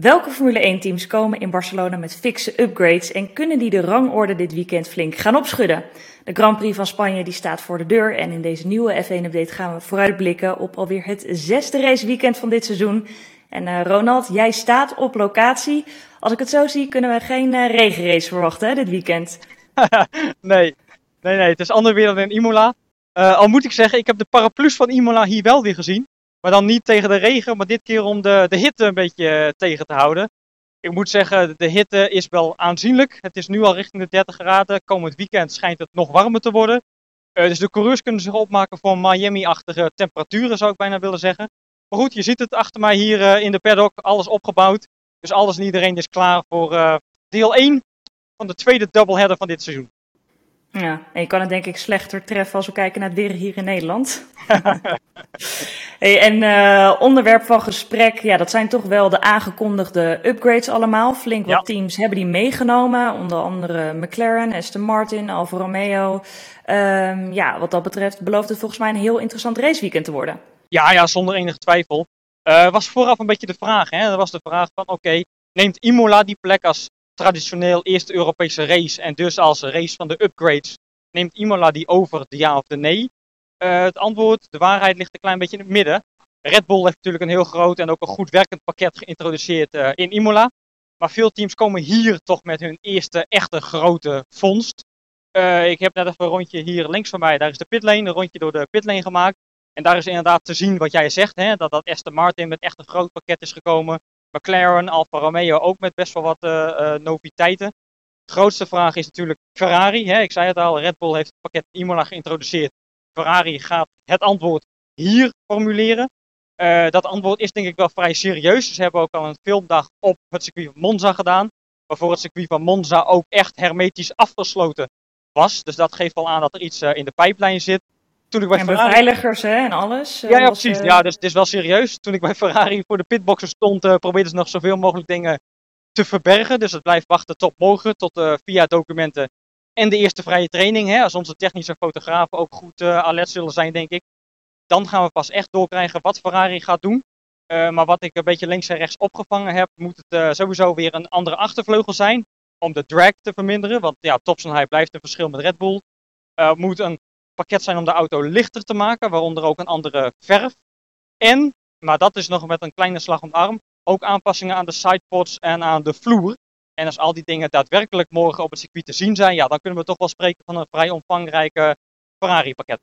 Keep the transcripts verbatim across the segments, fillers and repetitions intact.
Welke Formule één teams komen in Barcelona met fikse upgrades en kunnen die de rangorde dit weekend flink gaan opschudden? De Grand Prix van Spanje die staat voor de deur en in deze nieuwe F één update gaan we vooruitblikken op alweer het zesde raceweekend van dit seizoen. En uh, Ronald, jij staat op locatie. Als ik het zo zie kunnen we geen uh, regenrace verwachten hè, dit weekend. nee. nee, nee, het is ander weer dan in Imola. Uh, al moet ik zeggen, ik heb de paraplu's van Imola hier wel weer gezien. Maar dan niet tegen de regen, maar dit keer om de, de hitte een beetje tegen te houden. Ik moet zeggen, de hitte is wel aanzienlijk. Het is nu al richting de dertig graden. Komend weekend schijnt het nog warmer te worden. Uh, dus de coureurs kunnen zich opmaken voor Miami-achtige temperaturen, zou ik bijna willen zeggen. Maar goed, je ziet het achter mij hier uh, in de paddock, alles opgebouwd. Dus alles en iedereen is klaar voor uh, deel één van de tweede doubleheader van dit seizoen. Ja, en je kan het denk ik slechter treffen als we kijken naar het weer hier in Nederland. hey, en uh, onderwerp van gesprek, ja, dat zijn toch wel de aangekondigde upgrades allemaal. Flink wat ja. teams hebben die meegenomen, onder andere McLaren, Aston Martin, Alfa Romeo. Um, ja, wat dat betreft belooft het volgens mij een heel interessant raceweekend te worden. Ja, ja, zonder enige twijfel. Uh, was vooraf een beetje de vraag, hè? Dat was de vraag van, oké, okay, neemt Imola die plek als traditioneel eerste Europese race en dus als race van de upgrades, neemt Imola die over, de ja of de nee? Uh, het antwoord, de waarheid ligt een klein beetje in het midden. Red Bull heeft natuurlijk een heel groot en ook een goed werkend pakket geïntroduceerd uh, in Imola. Maar veel teams komen hier toch met hun eerste echte grote vondst. Uh, ik heb net even een rondje hier links van mij, daar is de pitlane, een rondje door de pitlane gemaakt. En daar is inderdaad te zien wat jij zegt, hè, dat dat Aston Martin met echt een groot pakket is gekomen. McLaren, Alfa Romeo ook met best wel wat uh, uh, noviteiten. De grootste vraag is natuurlijk Ferrari. Hè? Ik zei het al, Red Bull heeft het pakket Imola geïntroduceerd. Ferrari gaat het antwoord hier formuleren. Uh, dat antwoord is denk ik wel vrij serieus. Ze hebben ook al een filmdag op het circuit van Monza gedaan. Waarvoor het circuit van Monza ook echt hermetisch afgesloten was. Dus dat geeft wel aan dat er iets uh, in de pijplijn zit. Toen ik bij en Ferrari... beveiligers hè, en alles. Ja, ja precies. Uh... Ja, dus het is wel serieus. Toen ik bij Ferrari voor de pitboxen stond, uh, probeerden ze nog zoveel mogelijk dingen te verbergen. Dus het blijft wachten tot morgen, tot de V I A-documenten en de eerste vrije training. Hè, als onze technische fotografen ook goed uh, alert zullen zijn, denk ik. Dan gaan we pas echt doorkrijgen wat Ferrari gaat doen. Uh, maar wat ik een beetje links en rechts opgevangen heb, moet het uh, sowieso weer een andere achtervleugel zijn. Om de drag te verminderen. Want ja, topsnelheid blijft een verschil met Red Bull. Uh, moet een pakket zijn om de auto lichter te maken, waaronder ook een andere verf. En, maar dat is nog met een kleine slag om de arm, ook aanpassingen aan de sidepods en aan de vloer. En als al die dingen daadwerkelijk morgen op het circuit te zien zijn, ja, dan kunnen we toch wel spreken van een vrij omvangrijke Ferrari-pakket.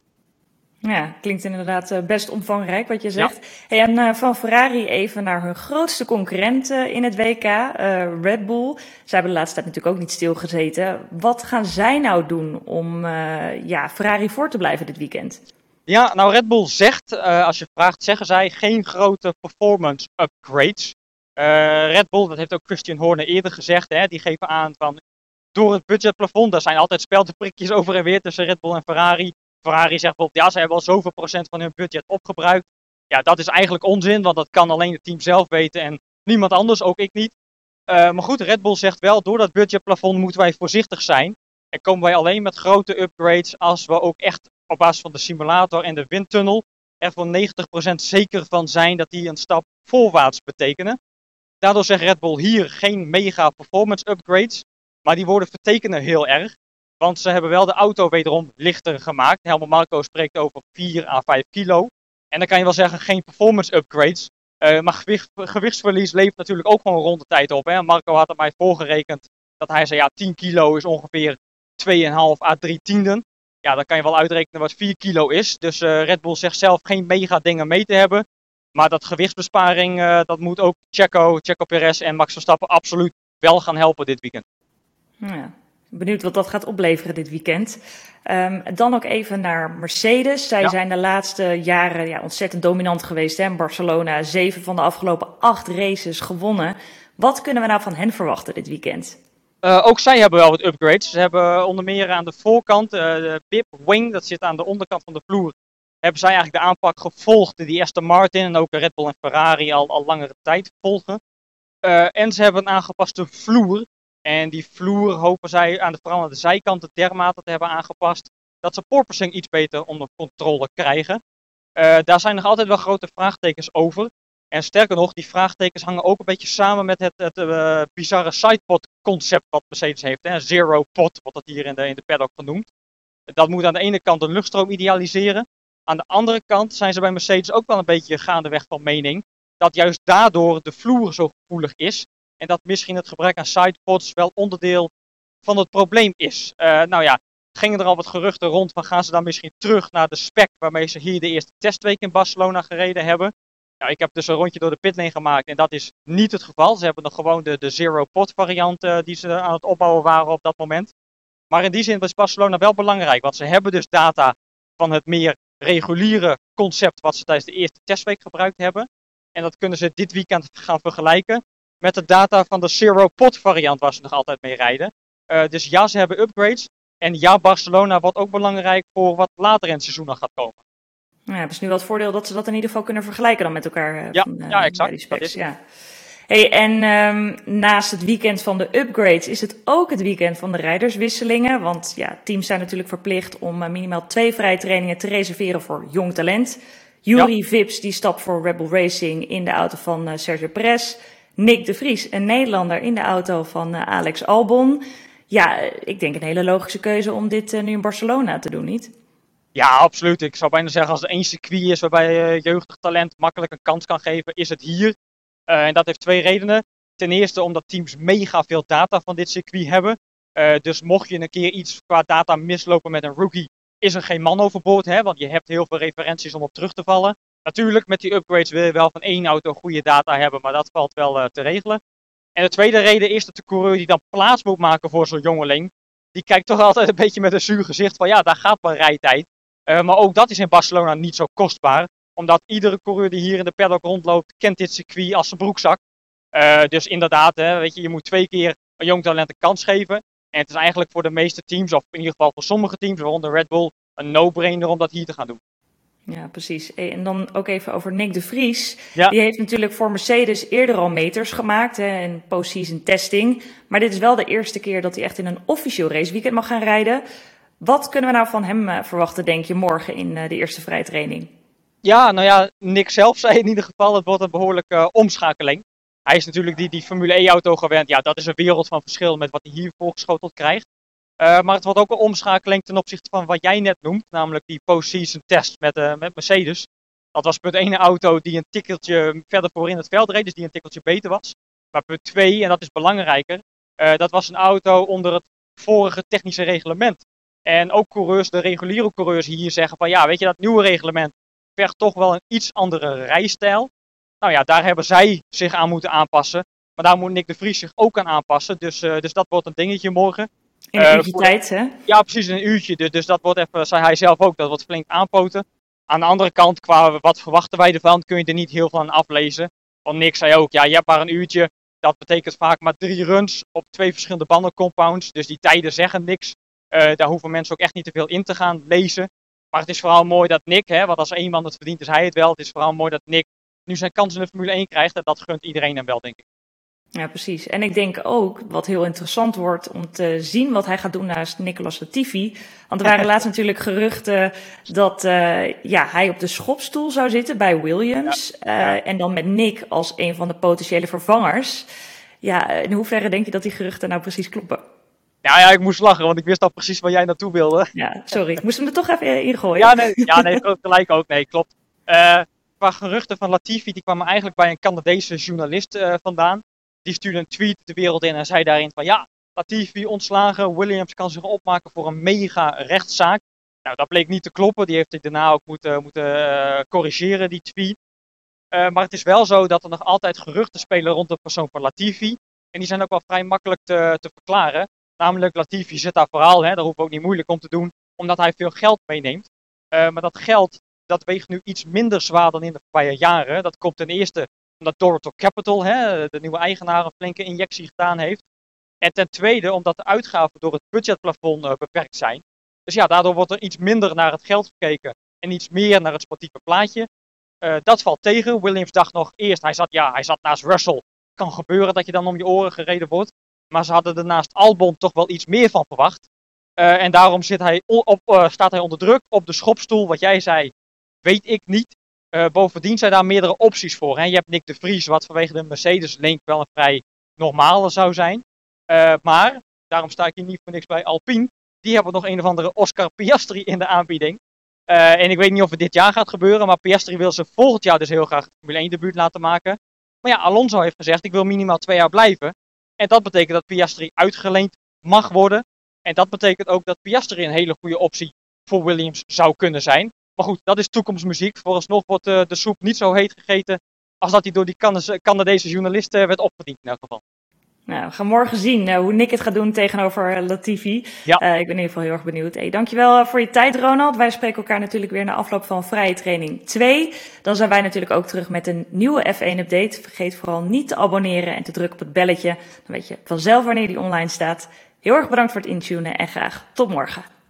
Ja, klinkt inderdaad best omvangrijk wat je zegt. Ja. Hey, en uh, van Ferrari even naar hun grootste concurrent uh, in het W K, uh, Red Bull. Zij hebben de laatste tijd natuurlijk ook niet stilgezeten. Wat gaan zij nou doen om uh, ja, Ferrari voor te blijven dit weekend? Ja, nou Red Bull zegt, uh, als je vraagt, zeggen zij geen grote performance upgrades. Uh, Red Bull, dat heeft ook Christian Horner eerder gezegd, hè, die geven aan van door het budgetplafond, daar zijn altijd speldenprikjes over en weer tussen Red Bull en Ferrari. Ferrari zegt bijvoorbeeld, ja, ze hebben al zoveel procent van hun budget opgebruikt. Ja, dat is eigenlijk onzin, want dat kan alleen het team zelf weten en niemand anders, ook ik niet. Uh, maar goed, Red Bull zegt wel, door dat budgetplafond moeten wij voorzichtig zijn. En komen wij alleen met grote upgrades als we ook echt op basis van de simulator en de windtunnel er voor negentig procent zeker van zijn dat die een stap voorwaarts betekenen. Daardoor zegt Red Bull hier geen mega performance upgrades, maar die worden vertekenen heel erg. Want ze hebben wel de auto wederom lichter gemaakt. Helmut Marko spreekt over vier à vijf kilo. En dan kan je wel zeggen geen performance upgrades. Uh, maar gewicht, gewichtsverlies levert natuurlijk ook gewoon rond de tijd op. Hè. Marko had er mij voorgerekend dat hij zei ja tien kilo is ongeveer twee komma vijf à drie tienden. Ja, dan kan je wel uitrekenen wat vier kilo is. Dus uh, Red Bull zegt zelf geen mega dingen mee te hebben. Maar dat gewichtsbesparing, uh, dat moet ook Checo, Checo Perez en Max Verstappen absoluut wel gaan helpen dit weekend. Ja. Benieuwd wat dat gaat opleveren dit weekend. Um, dan ook even naar Mercedes. Zij ja. zijn de laatste jaren ja, ontzettend dominant geweest. Hè? In Barcelona, zeven van de afgelopen acht races gewonnen. Wat kunnen we nou van hen verwachten dit weekend? Uh, ook zij hebben wel wat upgrades. Ze hebben onder meer aan de voorkant, uh, de bib wing, dat zit aan de onderkant van de vloer. Hebben zij eigenlijk de aanpak gevolgd die Aston Martin en ook Red Bull en Ferrari al, al langere tijd volgen. Uh, en ze hebben een aangepaste vloer. En die vloer hopen zij aan de, vooral aan de zijkanten dermate te hebben aangepast dat ze porpoising iets beter onder controle krijgen. Uh, daar zijn nog altijd wel grote vraagtekens over. En sterker nog, die vraagtekens hangen ook een beetje samen met het, het uh, bizarre sidepod concept wat Mercedes heeft. Hè? Zero pod wordt dat hier in de, in de paddock genoemd. Dat moet aan de ene kant de luchtstroom idealiseren. Aan de andere kant zijn ze bij Mercedes ook wel een beetje gaandeweg van mening dat juist daardoor de vloer zo gevoelig is. En dat misschien het gebrek aan sidepods wel onderdeel van het probleem is. Uh, nou ja, gingen er al wat geruchten rond van gaan ze dan misschien terug naar de spec waarmee ze hier de eerste testweek in Barcelona gereden hebben. Nou, ik heb dus een rondje door de pitlane gemaakt en dat is niet het geval. Ze hebben nog gewoon de, de zero pod variant uh, die ze aan het opbouwen waren op dat moment. Maar in die zin is Barcelona wel belangrijk, want ze hebben dus data van het meer reguliere concept wat ze tijdens de eerste testweek gebruikt hebben. En dat kunnen ze dit weekend gaan vergelijken met de data van de zero pod variant waar ze nog altijd mee rijden. Uh, dus ja, ze hebben upgrades. En ja, Barcelona wordt ook belangrijk voor wat later in het seizoen nog gaat komen. Nou ja, het is nu wel het voordeel dat ze dat in ieder geval kunnen vergelijken dan met elkaar. Uh, ja, van, uh, ja, exact. Die specs, ja. Hey, en um, naast het weekend van de upgrades is het ook het weekend van de rijderswisselingen. Want ja, teams zijn natuurlijk verplicht om uh, minimaal twee vrije trainingen te reserveren voor jong talent. Juri ja. Vips die stapt voor Red Bull Racing in de auto van uh, Sergio Perez. Nick de Vries, een Nederlander, in de auto van uh, Alex Albon. Ja, ik denk een hele logische keuze om dit uh, nu in Barcelona te doen, niet? Ja, absoluut. Ik zou bijna zeggen als er één circuit is waarbij uh, jeugdig talent makkelijk een kans kan geven, is het hier. Uh, en dat heeft twee redenen. Ten eerste omdat teams mega veel data van dit circuit hebben. Uh, dus mocht je een keer iets qua data mislopen met een rookie, is er geen man overboord. Hè? Want je hebt heel veel referenties om op terug te vallen. Natuurlijk, met die upgrades wil je wel van één auto goede data hebben, maar dat valt wel uh, te regelen. En de tweede reden is dat de coureur die dan plaats moet maken voor zo'n jongeling, die kijkt toch altijd een beetje met een zuur gezicht van ja, daar gaat wel rijtijd. Uh, maar ook dat is in Barcelona niet zo kostbaar. Omdat iedere coureur die hier in de paddock rondloopt, kent dit circuit als zijn broekzak. Uh, dus inderdaad, hè, weet je, je moet twee keer een jong talent een kans geven. En het is eigenlijk voor de meeste teams, of in ieder geval voor sommige teams, waaronder Red Bull, een no-brainer om dat hier te gaan doen. Ja, precies. En dan ook even over Nick de Vries. Ja. Die heeft natuurlijk voor Mercedes eerder al meters gemaakt hè, in post-season testing. Maar dit is wel de eerste keer dat hij echt in een officieel raceweekend mag gaan rijden. Wat kunnen we nou van hem uh, verwachten, denk je, morgen in uh, de eerste vrije training? Ja, nou ja, Nick zelf zei in ieder geval, het wordt een behoorlijke uh, omschakeling. Hij is natuurlijk die, die Formule E-auto gewend. Ja, dat is een wereld van verschil met wat hij hier voorgeschoteld krijgt. Uh, maar het wordt ook een omschakeling ten opzichte van wat jij net noemt, namelijk die post-season test met, uh, met Mercedes. Dat was punt één een auto die een tikkeltje verder voor in het veld reed, dus die een tikkeltje beter was. Maar punt twee, en dat is belangrijker, uh, dat was een auto onder het vorige technische reglement. En ook coureurs, de reguliere coureurs hier zeggen van ja, weet je, dat nieuwe reglement vergt toch wel een iets andere rijstijl. Nou ja, daar hebben zij zich aan moeten aanpassen. Maar daar moet Nick de Vries zich ook aan aanpassen. Dus, uh, dus dat wordt een dingetje morgen. In een uurtje uh, tijd, hè? Ja, precies, in een uurtje. Dus, dus dat wordt even, zei hij zelf ook, dat wordt flink aanpoten. Aan de andere kant, qua wat verwachten wij ervan, kun je er niet heel veel aan aflezen. Want Nick zei ook, ja, je hebt maar een uurtje. Dat betekent vaak maar drie runs op twee verschillende bandencompounds. Dus die tijden zeggen niks. Uh, daar hoeven mensen ook echt niet te veel in te gaan lezen. Maar het is vooral mooi dat Nick, hè, want als één man het verdient, is hij het wel. Het is vooral mooi dat Nick nu zijn kans in de Formule één krijgt. En dat gunt iedereen hem wel, denk ik. Ja, precies. En ik denk ook, wat heel interessant wordt om te zien wat hij gaat doen naast Nicolas Latifi. Want er waren laatst natuurlijk geruchten dat uh, ja, hij op de schopstoel zou zitten bij Williams. Ja, ja. Uh, en dan met Nick als een van de potentiële vervangers. Ja, in hoeverre denk je dat die geruchten nou precies kloppen? Ja, ja, ik moest lachen, want ik wist al precies waar jij naartoe wilde. Ja, sorry. Ik moest hem er toch even ingooien. Ja, nee, ja, nee gelijk ook. Nee, klopt. Uh, qua geruchten van Latifi, die kwamen eigenlijk bij een Canadese journalist uh, vandaan. Die stuurde een tweet de wereld in en zei daarin van ja, Latifi ontslagen, Williams kan zich opmaken voor een mega rechtszaak. Nou, dat bleek niet te kloppen. Die heeft hij daarna ook moeten, moeten uh, corrigeren, die tweet. Uh, maar het is wel zo dat er nog altijd geruchten spelen rond de persoon van Latifi. En die zijn ook wel vrij makkelijk te, te verklaren. Namelijk, Latifi zit daar vooral, hè, daar hoeven we ook niet moeilijk om te doen, omdat hij veel geld meeneemt. Uh, maar dat geld, dat weegt nu iets minder zwaar dan in de voorbije jaren. Dat komt ten eerste omdat Dorito Capital, hè, de nieuwe eigenaar, een flinke injectie gedaan heeft. En ten tweede omdat de uitgaven door het budgetplafond uh, beperkt zijn. Dus ja, daardoor wordt er iets minder naar het geld gekeken en iets meer naar het sportieve plaatje. Uh, dat valt tegen. Williams dacht nog eerst, hij zat, ja, hij zat naast Russell. Kan gebeuren dat je dan om je oren gereden wordt. Maar ze hadden er naast Albon toch wel iets meer van verwacht. Uh, en daarom zit hij op, uh, staat hij onder druk op de schopstoel. Wat jij zei, weet ik niet. Uh, bovendien zijn daar meerdere opties voor. Hè. Je hebt Nick de Vries, wat vanwege de Mercedes-link wel een vrij normale zou zijn. Uh, maar, daarom sta ik hier niet voor niks bij Alpine. Die hebben nog een of andere Oscar Piastri in de aanbieding. Uh, en ik weet niet of het dit jaar gaat gebeuren, maar Piastri wil ze volgend jaar dus heel graag het Formule één debuut laten maken. Maar ja, Alonso heeft gezegd, ik wil minimaal twee jaar blijven. En dat betekent dat Piastri uitgeleend mag worden. En dat betekent ook dat Piastri een hele goede optie voor Williams zou kunnen zijn. Maar goed, dat is toekomstmuziek. Vooralsnog wordt uh, de soep niet zo heet gegeten als dat hij door die Canadese journalisten werd opgediend in elk geval. Nou, we gaan morgen zien uh, hoe Nick het gaat doen tegenover uh, Latifi. Ja. Uh, ik ben in ieder geval heel erg benieuwd. Hey, dankjewel uh, voor je tijd, Ronald. Wij spreken elkaar natuurlijk weer na afloop van Vrije Training twee. Dan zijn wij natuurlijk ook terug met een nieuwe F één update. Vergeet vooral niet te abonneren en te drukken op het belletje. Dan weet je vanzelf wanneer die online staat. Heel erg bedankt voor het intunen en graag tot morgen.